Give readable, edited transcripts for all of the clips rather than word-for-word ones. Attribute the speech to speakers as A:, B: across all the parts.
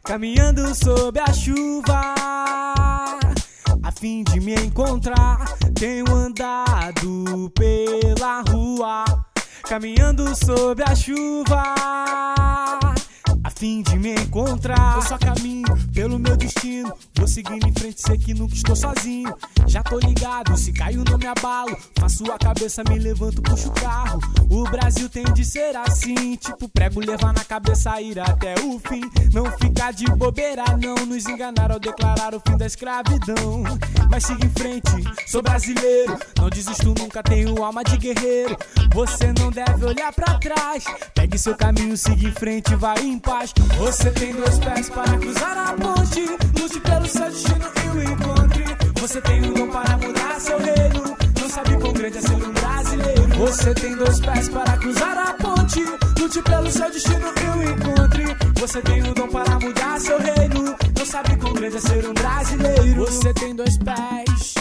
A: caminhando sob a chuva, a fim de me encontrar. Tenho andado pela rua, caminhando sob a chuva, a fim de me encontrar. Eu só caminho pelo meu destino, vou seguindo em frente, sei que nunca estou sozinho. Já tô ligado, se caio não me abalo, faço a cabeça, me levanto, puxo o carro. O Brasil tem de ser assim, tipo prego, levar na cabeça, ir até o fim. Não ficar de bobeira, não nos enganar ao declarar o fim da escravidão. Mas siga em frente, sou brasileiro, não desisto nunca, tenho alma de guerreiro. Você não deve olhar pra trás, pegue seu caminho, siga em frente, vai em paz. Você tem dois pés para cruzar a ponte, lute pelo seu destino e o encontre. Você tem um dom para mudar seu reino, não sabe quão grande é ser um brasileiro. Você tem dois pés para cruzar a ponte, lute pelo seu destino e o encontre. Você tem um dom para mudar seu reino, não sabe quão grande é ser um brasileiro. Você tem dois pés,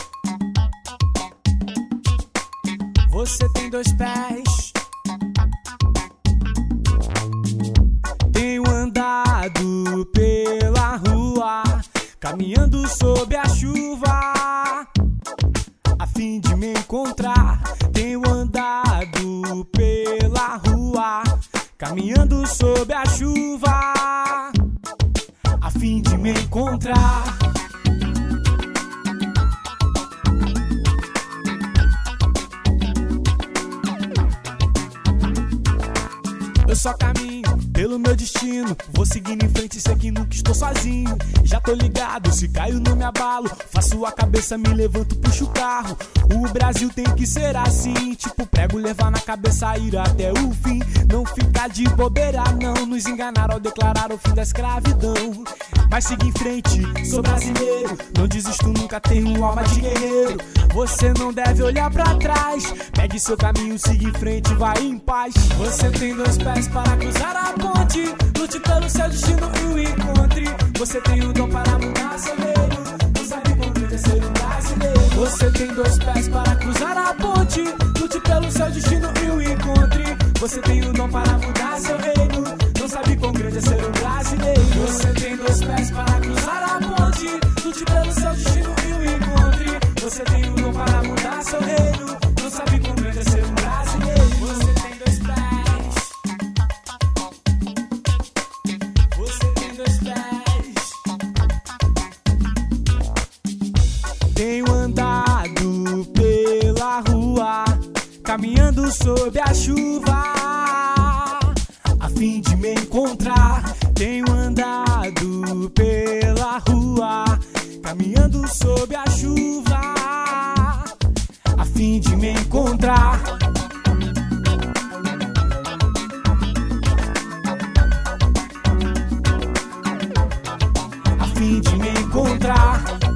A: você tem dois pés. Tenho andado pela rua, caminhando sob a chuva, a fim de me encontrar. Tenho andado pela rua, caminhando sob a chuva, a fim de me encontrar. Eu só caminho pelo meu destino, vou seguindo em frente, sei que nunca estou sozinho. Já tô ligado, se caio não me abalo, faço a cabeça, me levanto, puxo o carro. O Brasil tem que ser assim, tipo prego, levar na cabeça, ir até o fim. Não ficar de bobeira, não nos enganar ao declarar o fim da escravidão. Mas siga em frente, sou brasileiro, não desisto nunca, tenho alma de guerreiro. Você não deve olhar pra trás, pegue seu caminho, siga em frente, vai em paz. Você tem dois pés para cruzar a ponte, lute pelo seu destino e o encontre. Você tem o dom para mudar seu reino, não sabe quão grande é ser um brasileiro. Você tem dois pés para cruzar a ponte, lute pelo seu destino e o encontre. Você tem o dom para mudar seu reino, não sabe quão grande é ser um brasileiro. Você tem dois pés para cruzar a ponte, lute pelo seu destino e o encontre. Você tem o dom para mudar seu reino, não sabe quão grande é ser um brasileiro. Você tem dois pés, você tem dois pés. Tenho andado pela rua, caminhando sob a chuva, a fim de me encontrar. Tenho andado pela rua, caminhando sob a chuva, a fim de me encontrar. A fim de me encontrar.